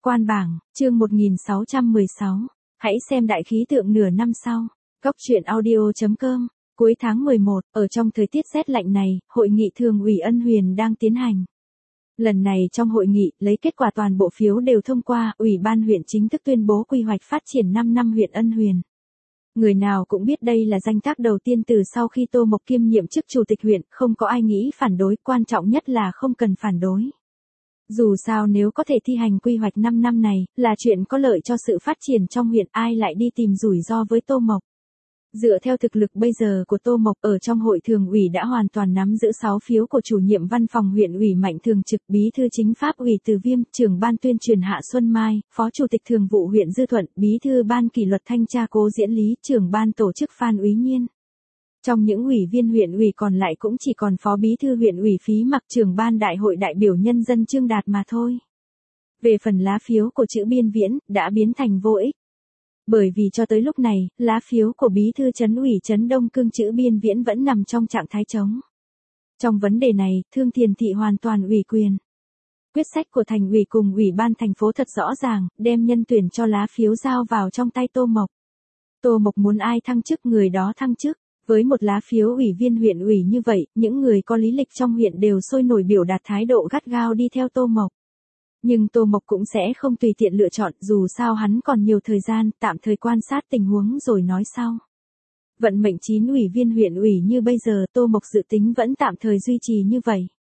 Quan bảng, chương 1616. Hãy xem đại khí tượng nửa năm sau. Góc truyện audio.com. Cuối tháng 11, ở trong thời tiết rét lạnh này, hội nghị thường ủy Ân Huyền đang tiến hành. Lần này trong hội nghị, lấy kết quả toàn bộ phiếu đều thông qua, Ủy ban huyện chính thức tuyên bố quy hoạch phát triển 5 năm huyện Ân Huyền. Người nào cũng biết đây là danh tác đầu tiên từ sau khi Tô Mộc kiêm nhiệm chức chủ tịch huyện, không có ai nghĩ phản đối, quan trọng nhất là không cần phản đối. Dù sao nếu có thể thi hành quy hoạch 5 năm này, là chuyện có lợi cho sự phát triển trong huyện, ai lại đi tìm rủi ro với Tô Mộc. Dựa theo thực lực bây giờ của Tô Mộc, ở trong hội thường ủy đã hoàn toàn nắm giữ 6 phiếu của chủ nhiệm văn phòng huyện ủy Mạnh Thường Trực, bí thư chính pháp ủy Từ Viêm, trưởng ban tuyên truyền Hạ Xuân Mai, phó chủ tịch thường vụ huyện Dư Thuận, bí thư ban kỷ luật thanh tra Cố Diễn Lý, trưởng ban tổ chức Phan Úy Nhiên. Trong những ủy viên huyện ủy còn lại cũng chỉ còn phó bí thư huyện ủy Phí Mặc, trưởng ban đại hội đại biểu nhân dân Trương Đạt mà thôi. Về phần lá phiếu của chữ Biên Viễn, đã biến thành vô ích. Bởi vì cho tới lúc này, lá phiếu của bí thư trấn ủy trấn Đông Cương chữ Biên Viễn vẫn nằm trong trạng thái trống. Trong vấn đề này, Thương Thiền Thị hoàn toàn ủy quyền. Quyết sách của thành ủy cùng ủy ban thành phố thật rõ ràng, đem nhân tuyển cho lá phiếu giao vào trong tay Tô Mộc. Tô Mộc muốn ai thăng chức người đó thăng chức. Với một lá phiếu ủy viên huyện ủy như vậy, những người có lý lịch trong huyện đều sôi nổi biểu đạt thái độ gắt gao đi theo Tô Mộc. Nhưng Tô Mộc cũng sẽ không tùy tiện lựa chọn, dù sao hắn còn nhiều thời gian, tạm thời quan sát tình huống rồi nói sau. Vận mệnh 9 ủy viên huyện ủy như bây giờ, Tô Mộc dự tính vẫn tạm thời duy trì như vậy.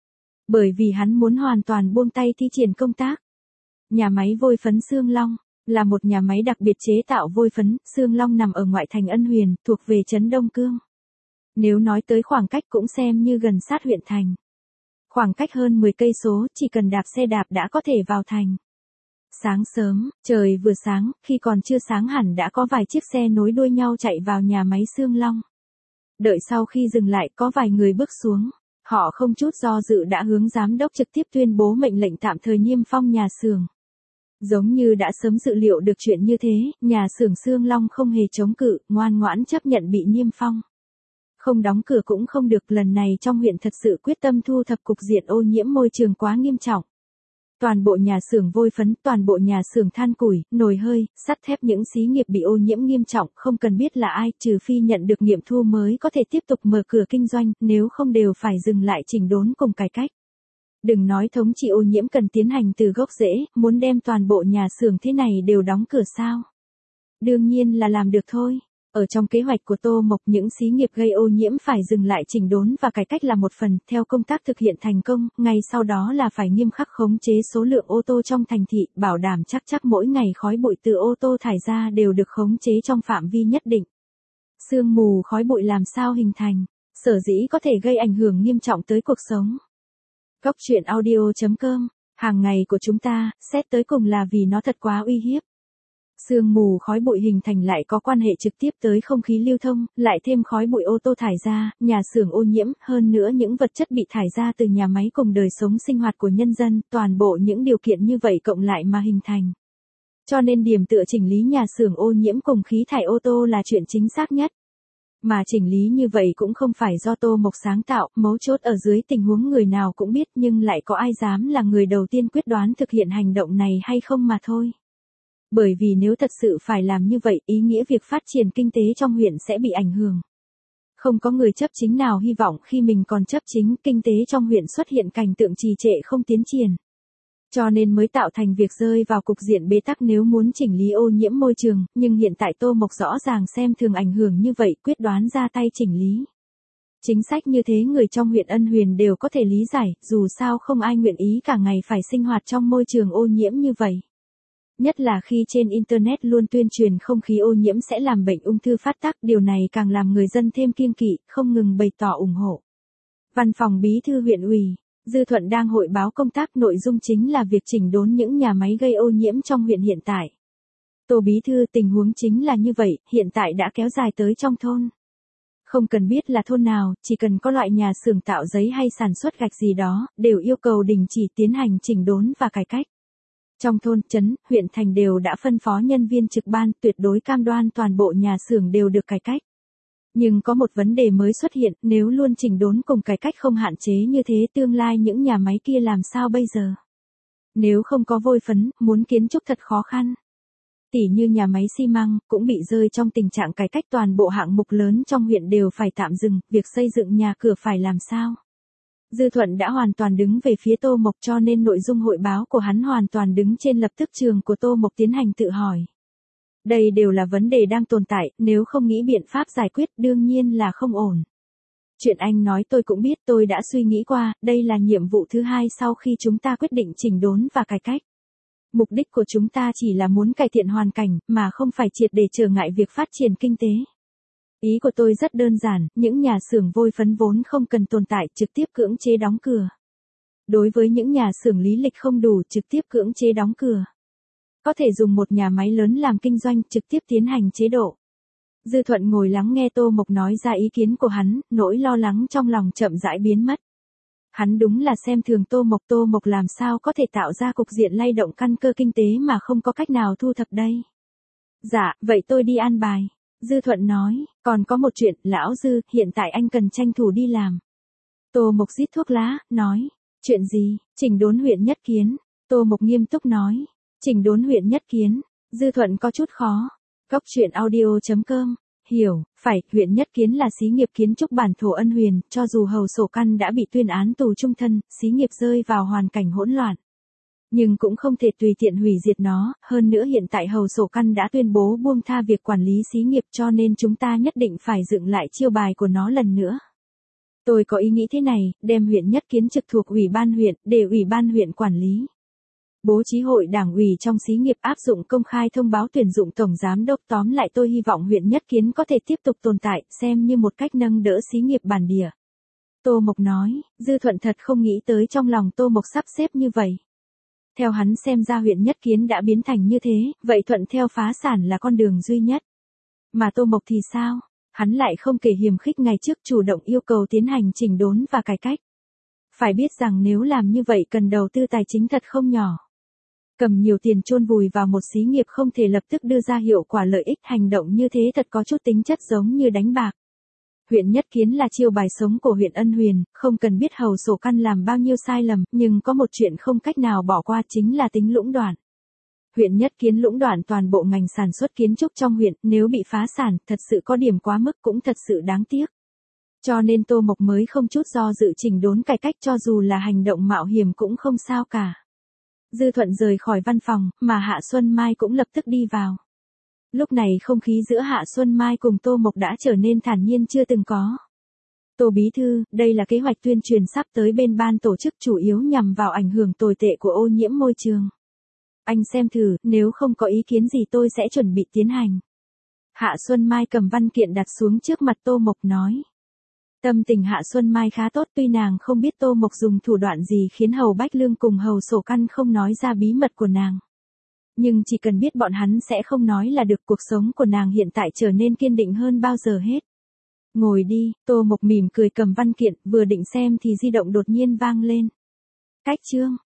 Bởi vì hắn muốn hoàn toàn buông tay thi triển công tác. Nhà máy vôi phấn Sương Long là một nhà máy đặc biệt chế tạo vôi phấn, Sương Long nằm ở ngoại thành Ân Huyền, thuộc về trấn Đông Cương. Nếu nói tới khoảng cách cũng xem như gần sát huyện thành. Khoảng cách hơn 10 cây số, chỉ cần đạp xe đạp đã có thể vào thành. Sáng sớm, trời vừa sáng, khi còn chưa sáng hẳn đã có vài chiếc xe nối đuôi nhau chạy vào nhà máy Sương Long. Đợi sau khi dừng lại có vài người bước xuống, họ không chút do dự đã hướng giám đốc trực tiếp tuyên bố mệnh lệnh tạm thời niêm phong nhà xưởng. Giống như đã sớm dự liệu được chuyện như thế, nhà xưởng Sương Long không hề chống cự, ngoan ngoãn chấp nhận bị niêm phong. Không đóng cửa cũng không được, lần này trong huyện thật sự quyết tâm thu thập cục diện ô nhiễm môi trường quá nghiêm trọng. Toàn bộ nhà xưởng vôi phấn, toàn bộ nhà xưởng than củi, nồi hơi, sắt thép, những xí nghiệp bị ô nhiễm nghiêm trọng, không cần biết là ai, trừ phi nhận được nghiệm thu mới có thể tiếp tục mở cửa kinh doanh, nếu không đều phải dừng lại chỉnh đốn cùng cải cách. Đừng nói thống trị ô nhiễm cần tiến hành từ gốc rễ, muốn đem toàn bộ nhà xưởng thế này đều đóng cửa sao? Đương nhiên là làm được thôi. Ở trong kế hoạch của Tô Mộc, những xí nghiệp gây ô nhiễm phải dừng lại chỉnh đốn và cải cách là một phần, theo công tác thực hiện thành công, ngay sau đó là phải nghiêm khắc khống chế số lượng ô tô trong thành thị, bảo đảm chắc mỗi ngày khói bụi từ ô tô thải ra đều được khống chế trong phạm vi nhất định. Sương mù khói bụi làm sao hình thành, sở dĩ có thể gây ảnh hưởng nghiêm trọng tới cuộc sống. Góc truyện audio.com, hàng ngày của chúng ta, xét tới cùng là vì nó thật quá uy hiếp. Sương mù khói bụi hình thành lại có quan hệ trực tiếp tới không khí lưu thông, lại thêm khói bụi ô tô thải ra, nhà xưởng ô nhiễm, hơn nữa những vật chất bị thải ra từ nhà máy cùng đời sống sinh hoạt của nhân dân, toàn bộ những điều kiện như vậy cộng lại mà hình thành. Cho nên điểm tựa chỉnh lý nhà xưởng ô nhiễm cùng khí thải ô tô là chuyện chính xác nhất. Mà chỉnh lý như vậy cũng không phải do Tô Mộc sáng tạo, mấu chốt ở dưới tình huống người nào cũng biết, nhưng lại có ai dám là người đầu tiên quyết đoán thực hiện hành động này hay không mà thôi. Bởi vì nếu thật sự phải làm như vậy, ý nghĩa việc phát triển kinh tế trong huyện sẽ bị ảnh hưởng. Không có người chấp chính nào hy vọng khi mình còn chấp chính, kinh tế trong huyện xuất hiện cảnh tượng trì trệ không tiến triển. Cho nên mới tạo thành việc rơi vào cục diện bế tắc nếu muốn chỉnh lý ô nhiễm môi trường, nhưng hiện tại Tô Mộc rõ ràng xem thường ảnh hưởng như vậy, quyết đoán ra tay chỉnh lý. Chính sách như thế người trong huyện Ân Huyền đều có thể lý giải, dù sao không ai nguyện ý cả ngày phải sinh hoạt trong môi trường ô nhiễm như vậy. Nhất là khi trên Internet luôn tuyên truyền không khí ô nhiễm sẽ làm bệnh ung thư phát tác, điều này càng làm người dân thêm kiêng kỵ, không ngừng bày tỏ ủng hộ. Văn phòng bí thư huyện ủy, Dư Thuận đang hội báo công tác, nội dung chính là việc chỉnh đốn những nhà máy gây ô nhiễm trong huyện hiện tại. Tô bí thư, tình huống chính là như vậy, hiện tại đã kéo dài tới trong thôn. Không cần biết là thôn nào, chỉ cần có loại nhà xưởng tạo giấy hay sản xuất gạch gì đó, đều yêu cầu đình chỉ tiến hành chỉnh đốn và cải cách. Trong thôn, trấn, huyện thành đều đã phân phó nhân viên trực ban, tuyệt đối cam đoan toàn bộ nhà xưởng đều được cải cách. Nhưng có một vấn đề mới xuất hiện, nếu luôn chỉnh đốn cùng cải cách không hạn chế như thế, tương lai những nhà máy kia làm sao bây giờ? Nếu không có vôi phấn, muốn kiến trúc thật khó khăn. Tỉ như nhà máy xi măng, cũng bị rơi trong tình trạng cải cách, toàn bộ hạng mục lớn trong huyện đều phải tạm dừng, việc xây dựng nhà cửa phải làm sao? Dư Thuận đã hoàn toàn đứng về phía Tô Mộc, cho nên nội dung hội báo của hắn hoàn toàn đứng trên lập tức trường của Tô Mộc tiến hành tự hỏi. Đây đều là vấn đề đang tồn tại, nếu không nghĩ biện pháp giải quyết đương nhiên là không ổn. Chuyện anh nói tôi cũng biết, tôi đã suy nghĩ qua, đây là nhiệm vụ thứ hai sau khi chúng ta quyết định chỉnh đốn và cải cách. Mục đích của chúng ta chỉ là muốn cải thiện hoàn cảnh, mà không phải triệt để trở ngại việc phát triển kinh tế. Ý của tôi rất đơn giản, những nhà xưởng vôi phấn vốn không cần tồn tại, trực tiếp cưỡng chế đóng cửa. Đối với những nhà xưởng lý lịch không đủ, trực tiếp cưỡng chế đóng cửa. Có thể dùng một nhà máy lớn làm kinh doanh, trực tiếp tiến hành chế độ. Dư Thuận ngồi lắng nghe Tô Mộc nói ra ý kiến của hắn, nỗi lo lắng trong lòng chậm rãi biến mất. Hắn đúng là xem thường Tô Mộc làm sao có thể tạo ra cục diện lay động căn cơ kinh tế mà không có cách nào thu thập đây. Dạ, vậy tôi đi an bài. Dư Thuận nói, còn có một chuyện, lão Dư, hiện tại anh cần tranh thủ đi làm. Tô Mộc rít thuốc lá, nói, chuyện gì, chỉnh đốn huyện Nhất Kiến. Tô Mộc nghiêm túc nói, chỉnh đốn huyện Nhất Kiến. Dư Thuận có chút khó. Góc truyện audio.com. Hiểu, phải, huyện Nhất Kiến là xí nghiệp kiến trúc bản thổ Ân Huyền, cho dù Hầu Sổ Căn đã bị tuyên án tù chung thân, xí nghiệp rơi vào hoàn cảnh hỗn loạn. Nhưng cũng không thể tùy tiện hủy diệt nó, hơn nữa hiện tại Hầu Sổ Căn đã tuyên bố buông tha việc quản lý xí nghiệp, cho nên chúng ta nhất định phải dựng lại chiêu bài của nó lần nữa. Tôi có ý nghĩ thế này, đem huyện Nhất Kiến trực thuộc ủy ban huyện, để ủy ban huyện quản lý. Bố trí hội đảng ủy trong xí nghiệp, áp dụng công khai thông báo tuyển dụng tổng giám đốc. Tóm lại tôi hy vọng huyện Nhất Kiến có thể tiếp tục tồn tại, xem như một cách nâng đỡ xí nghiệp bản địa. Tô Mộc nói, Dư Thuận thật không nghĩ tới trong lòng Tô Mộc sắp xếp như vậy. Theo hắn xem ra huyện Nhất Kiến đã biến thành như thế, vậy thuận theo phá sản là con đường duy nhất. Mà Tô Mộc thì sao? Hắn lại không kể hiềm khích ngày trước chủ động yêu cầu tiến hành chỉnh đốn và cải cách. Phải biết rằng nếu làm như vậy cần đầu tư tài chính thật không nhỏ. Cầm nhiều tiền chôn vùi vào một xí nghiệp không thể lập tức đưa ra hiệu quả lợi ích, hành động như thế thật có chút tính chất giống như đánh bạc. Huyện Nhất Kiến là chiêu bài sống của huyện Ân Huyền, không cần biết Hầu Sổ Căn làm bao nhiêu sai lầm, nhưng có một chuyện không cách nào bỏ qua chính là tính lũng đoạn. Huyện Nhất Kiến lũng đoạn toàn bộ ngành sản xuất kiến trúc trong huyện, nếu bị phá sản, thật sự có điểm quá mức, cũng thật sự đáng tiếc. Cho nên Tô Mộc mới không chút do dự chỉnh đốn cải cách, cho dù là hành động mạo hiểm cũng không sao cả. Dư Thuận rời khỏi văn phòng, mà Hạ Xuân Mai cũng lập tức đi vào. Lúc này không khí giữa Hạ Xuân Mai cùng Tô Mộc đã trở nên thản nhiên chưa từng có. Tô Bí Thư, đây là kế hoạch tuyên truyền sắp tới bên ban tổ chức, chủ yếu nhằm vào ảnh hưởng tồi tệ của ô nhiễm môi trường. Anh xem thử, nếu không có ý kiến gì tôi sẽ chuẩn bị tiến hành. Hạ Xuân Mai cầm văn kiện đặt xuống trước mặt Tô Mộc nói. Tâm tình Hạ Xuân Mai khá tốt, tuy nàng không biết Tô Mộc dùng thủ đoạn gì khiến Hầu Bách Lương cùng Hầu Sổ Căn không nói ra bí mật của nàng. Nhưng chỉ cần biết bọn hắn sẽ không nói là được, cuộc sống của nàng hiện tại trở nên kiên định hơn bao giờ hết. Ngồi đi, Tô Mộc mỉm cười cầm văn kiện, vừa định xem thì di động đột nhiên vang lên. Cách chương.